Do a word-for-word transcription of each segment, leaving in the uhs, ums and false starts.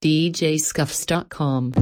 D J Scuffs dot com.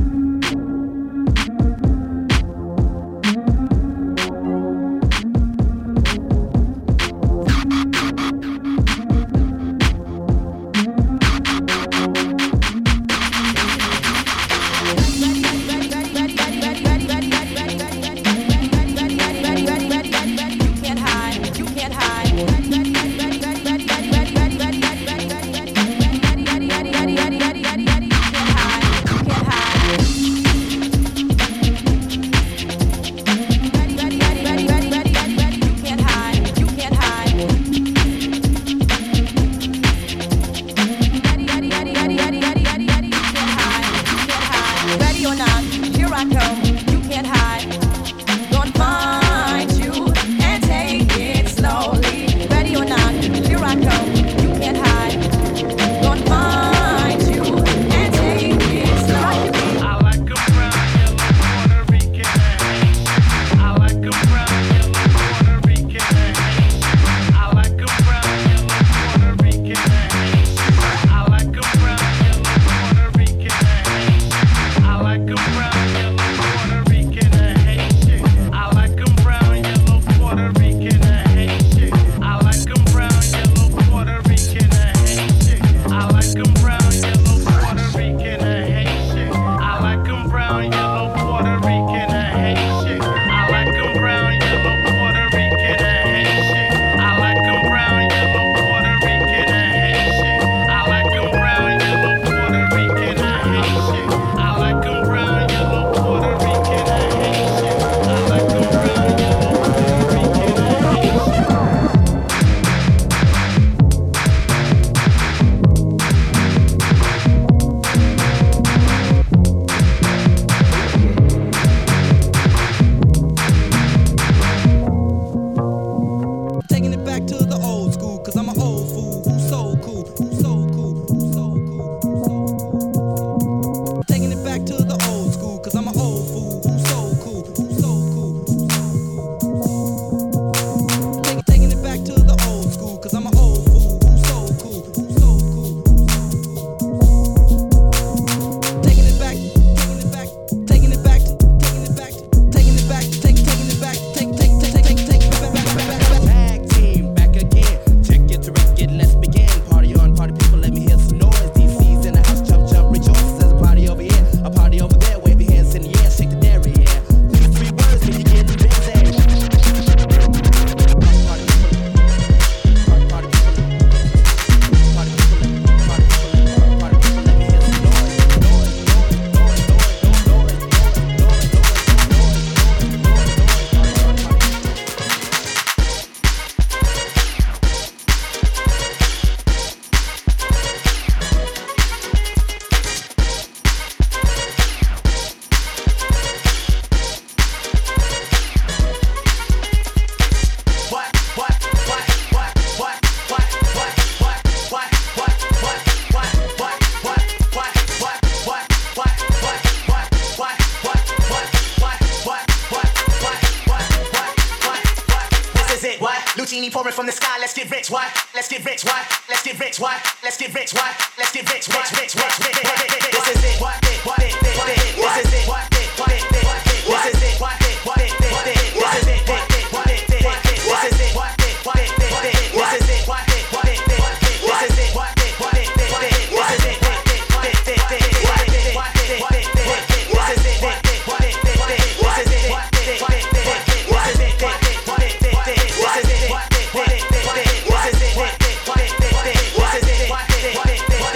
Pouring from the sky, let's get rich, why? Let's get rich, why? Let's get rich, why? Let's get rich, why? Let's get rich, rich, rich, rich, rich, rich. This is it, what? What? This is it, what? What? This is it, what? What? This is it, what? What? This is it, what? This is it, what? This is it, what? This is it, what? This is it, what? What?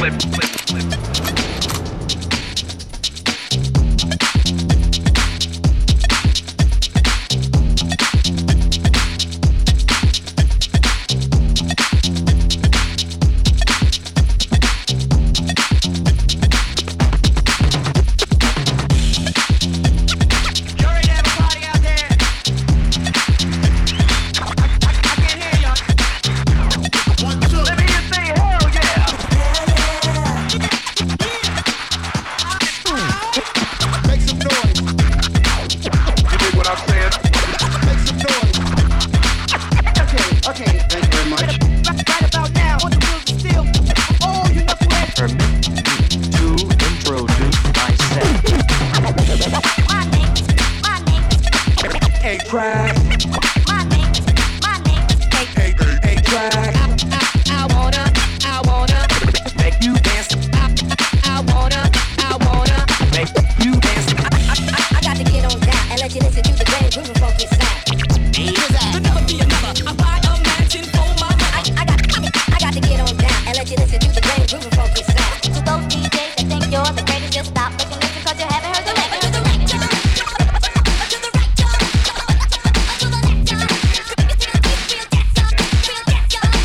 Real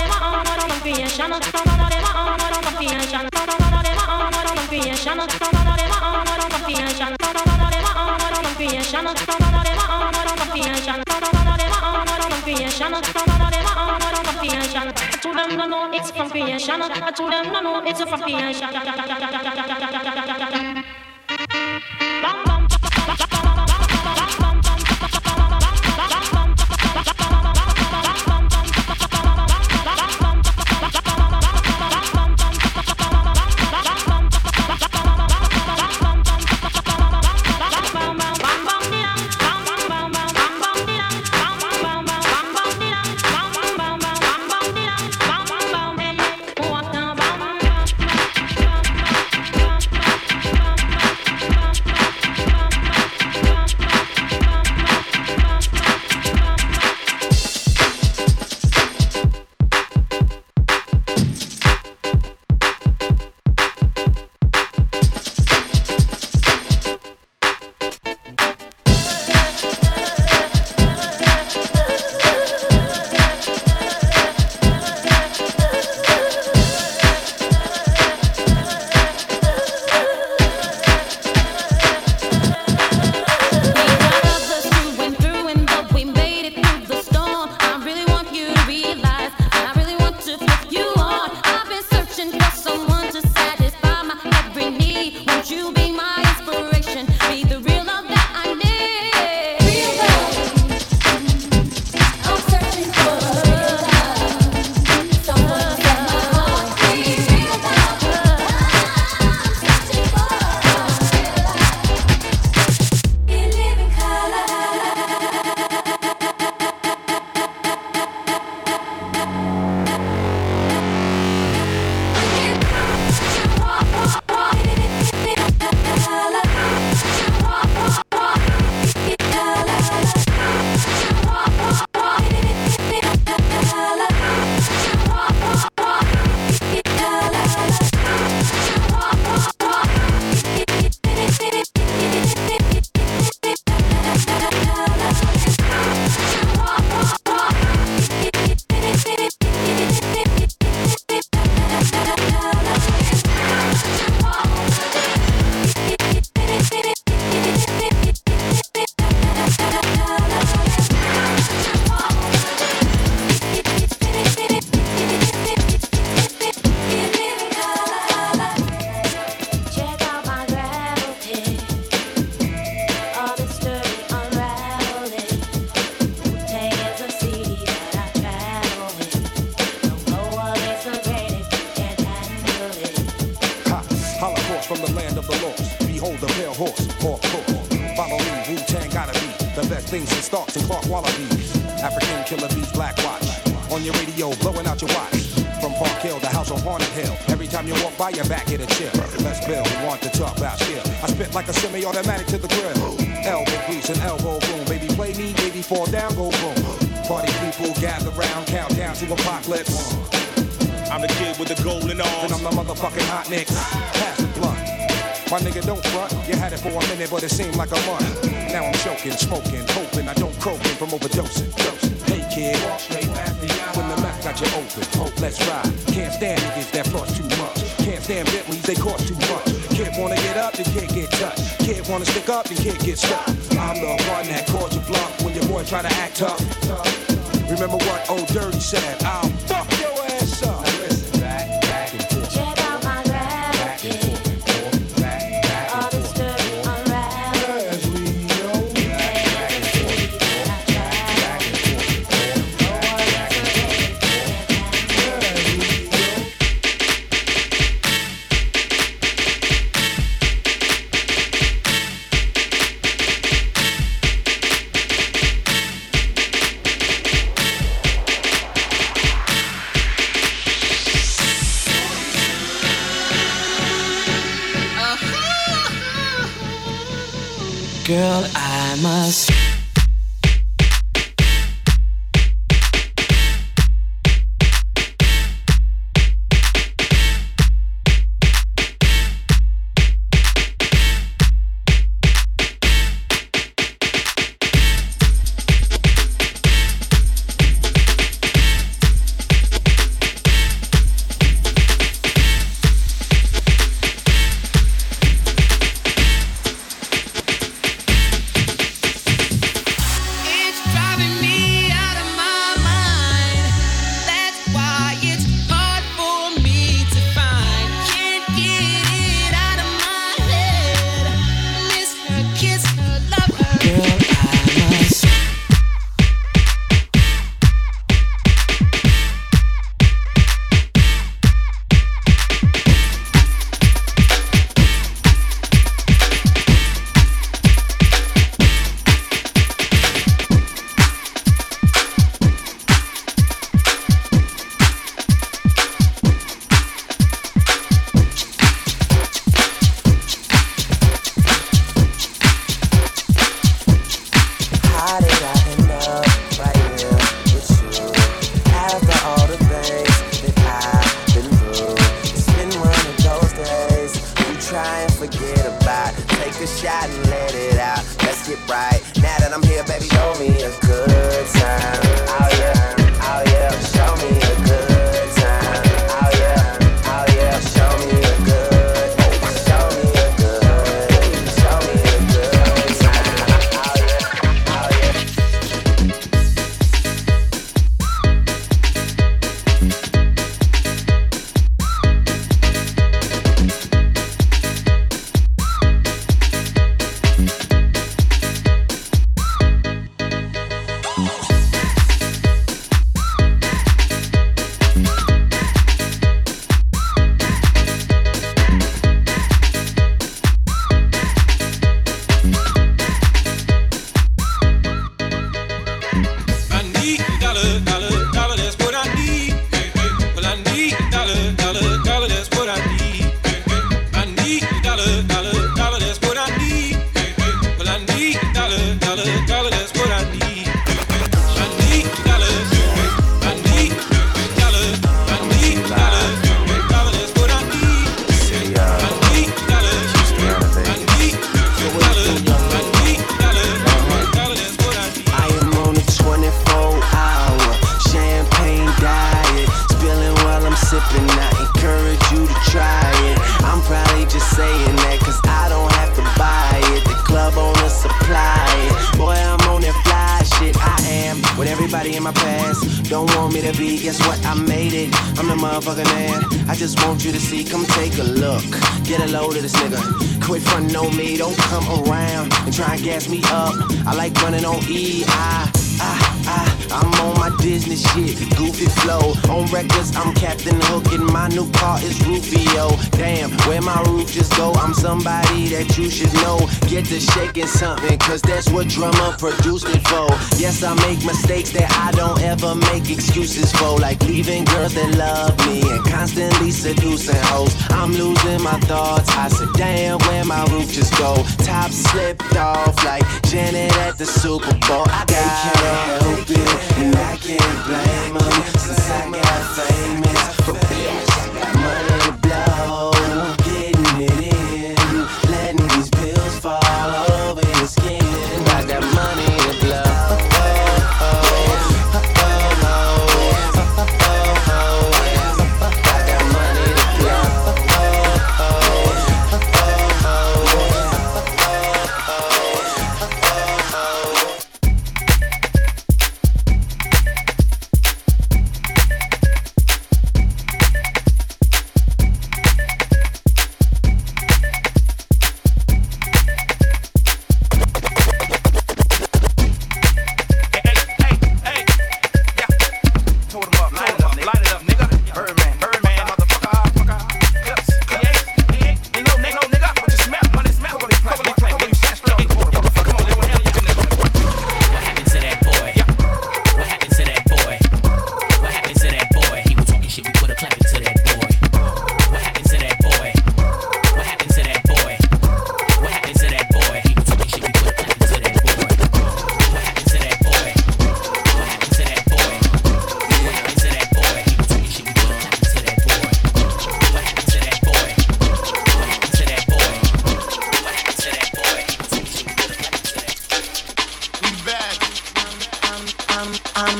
them are all from creation. None of them are all from creation. None of them are all from creation. None of them are all from creation. None of them are all from creation. None of them are all from creation. None of them are all from creation. None of them are all from creation. To them no know it's from creation. To them no know it's from creation. Bam bam. Automatic to the grill. Elbow grease and elbow room. Baby, play me, baby, fall down, go boom. Party people gather round, count down to apocalypse. I'm the kid with the golden arms. And I'm the motherfucking hot nicks. Pass the blunt. My nigga, don't front. You had it for a minute, but it seemed like a month. Now I'm choking, smoking, hoping I don't croaking from overdosing. Hey kid, when the mouth got you open, hope let's ride. Can't stand niggas that floss too much. Can't stand Bentleys, they cost too much. Can't wanna get up, they can't get touched. Can't wanna stick up, then kid get stuck. I'm the one that calls you bluff when your boy try to act tough. Remember what old Dirty said? I'll fuck your ass up. Now listen, back, back and forth. Check out my rap. Back and forth, forth, back, back All and this forth. dirty unwrap. As we know, back, back and forth, forth, back and forth, forth, back, back and forth, forth. As we know. Girl, I must. Something, cause that's what drummer produced it for. Yes, I make mistakes that I don't ever make excuses for, like leaving girls that love me and constantly seducing hoes. I'm losing my thoughts, I said damn, where my roof just go. Top slipped off like Janet at the Super Bowl. I gotta help it, and I can't blame them, since I got famous. But bitch, I got money to blow, getting it in, letting these bills fall over your skin. I got money to blow.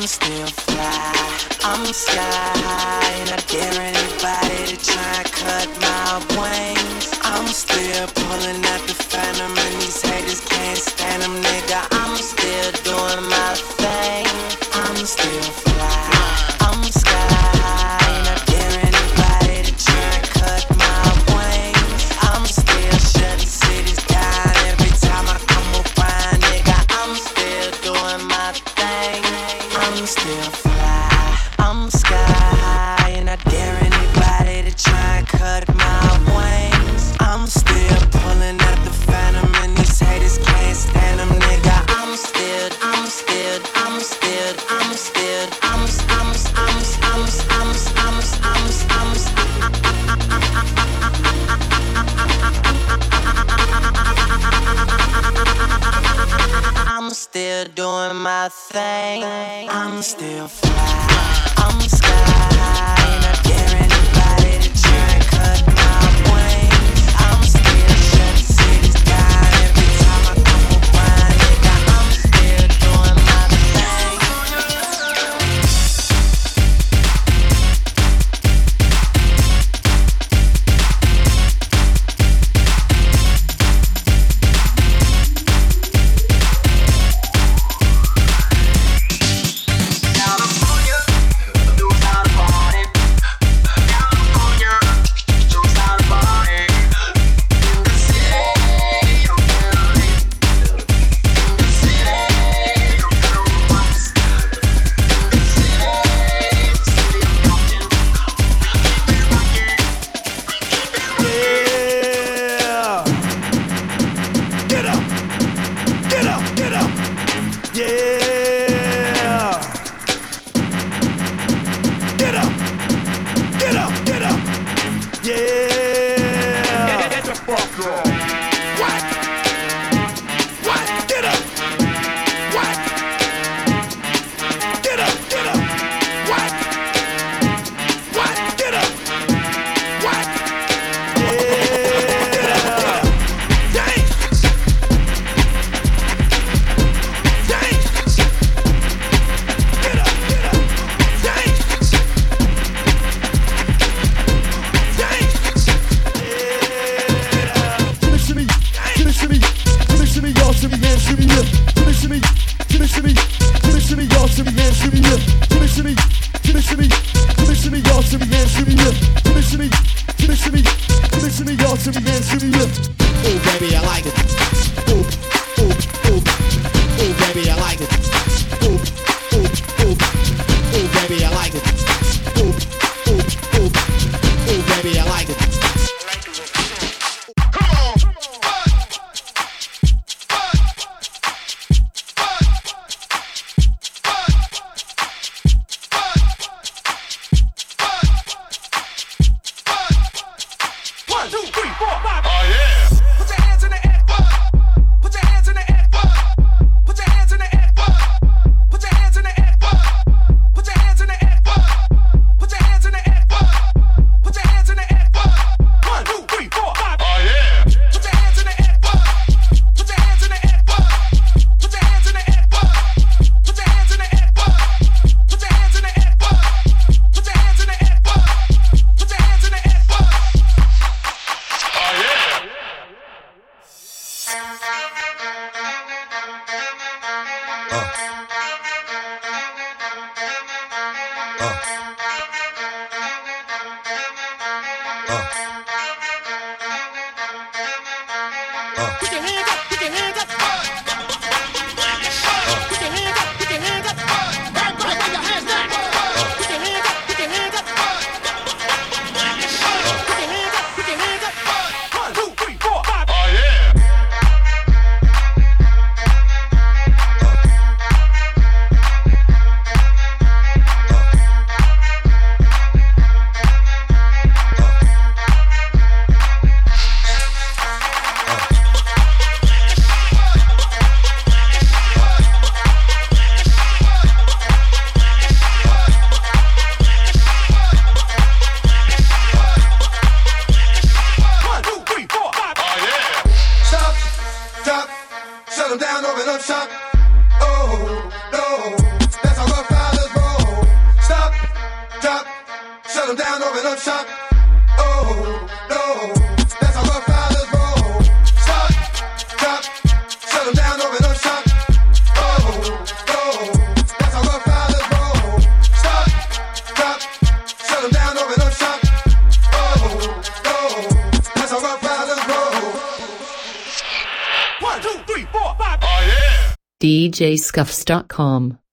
I'm still fly, I'm sky high, and I dare anybody to try and cut my wings. I'm still pulling out the phantom, and these haters can't stand them, nigga. I'm still doing my thing. I'm still fly, I'm sky high, and I dare anybody to try and cut my wings. I'm still shutting cities down every time I come around, nigga. I'm still doing my thing. I'm still fly, I'm sky high, and I dare anybody to try and cut my wings. I'm still pulling out the phantom, and these haters can't stand them, nigga. I'm still, I'm still, I'm still, I'm still, I'm, I'm, I'm, I'm, I'm, I'm, I'm, I'm still doing my thing. I'm still fly, I'm sky high, and I dare anybody to try and cut my wings. I'm still shutting cities down every time I come around, nigga. I'm still doing my thing. Shut them down, open up shop. Oh, no, that's how rough I top, shut them down, open up shop. Oh, no, that's how rough riders roll. Stop, top, shut them down, open up shop. Oh, no, that's how rough riders roll. Stop, top, shut them down, open up shop. Oh, no, that's how rough riders roll. One, two, three, four, five. Oh, yeah. D J Scuffs dot com